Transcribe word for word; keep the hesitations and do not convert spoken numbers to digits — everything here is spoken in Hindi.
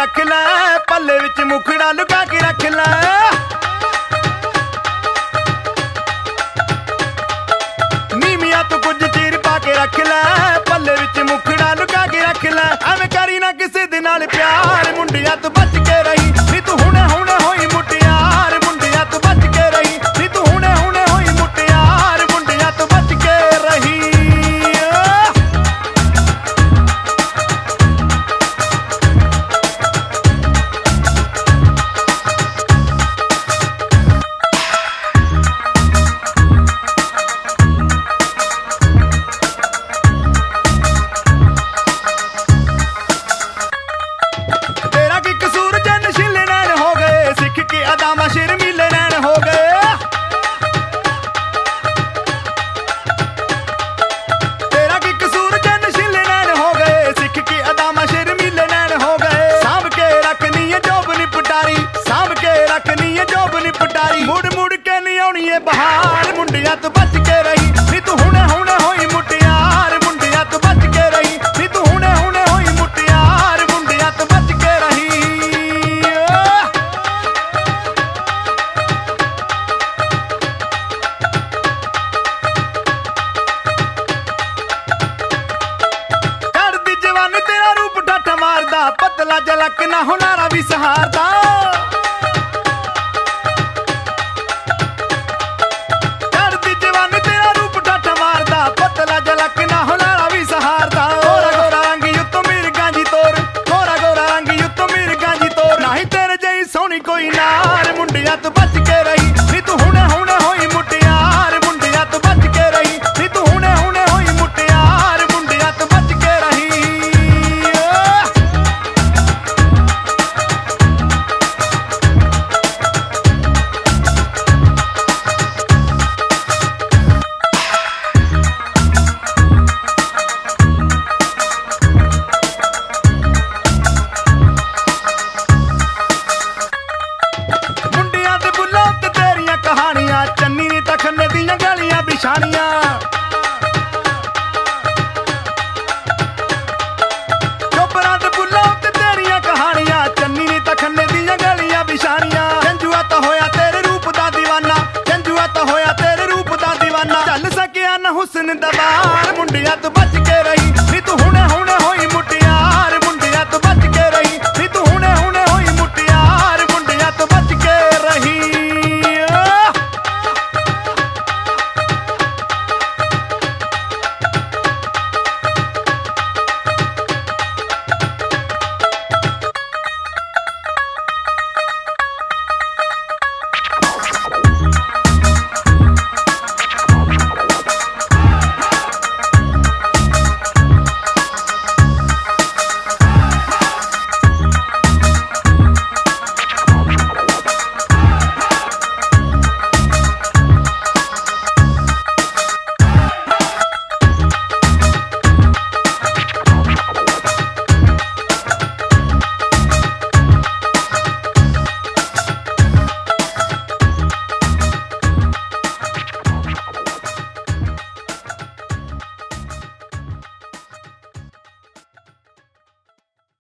रख लै, पल्ले विच मुखड़ा लुका के रख लै। नीमिया तू कुछ चीर पा के रख लै, पल्ले विच मुखड़ा लुका के रख लै। एवें करी ना किसे दे नाल प्यार, मुंडिया तू बच के रही नी तू हुणे हुणे होई मुटियार। मुंडिया तू बच के रही नी तू हुणे हुणे होई मुटियार। मुंडिया तू बच के रही। शर्मीले नैन हो गए, तेरा की कसूर जन शिले नैन हो गए। सिख की अदामा शर्मीले नैन हो गए। सांभ के रखनी है जोब नी पटारी, सांभ के रखनी है जोब नी पटारी। मुड़ मुड़ के नहीं आनी है बहार। मुंडिया तू बच के रही नी तू हुणे हुणे होई मुटियार। मुंडिया तू बच के रही नी तू हुणे हुणे होई मुटियार। मुंडिया तू बच के रही। पतला जलक ना हुनारा भी सहारदा, चढ़दी जवानी तेरा रूप ठाठ मारदा। पतला जलक ना हुनारा भी सहारदा। गोरा गोरा रंग युत्तो मेरी गांजी तोर, गोरा गोरा रंग युत्तो मेरी गांजी तोर। नहीं तेरे जई सोनी कोई नार। मुंडिया तू बच के रही नी तू हुणे हुणे होई मुटियार। मुंडिया तू बच के रही नी तू हुणे हुणे होई मुटियार। मुंडिया तू बच के रही। चन्नी नी तखने दियां गलियां बिछानियां, चोपरां ते बुल्लां ते तेरियां कहानियां। चन्नी नी तखने दियां गलियां बिछानियां। जंजुआ तो होया तेरे रूप दा दीवाना, जंजुआ तो होया तेरे रूप दा दीवाना। चल सकिया ना हुस्न दबार। मुंडिया तू बच के रही नी तू हुणे हुणे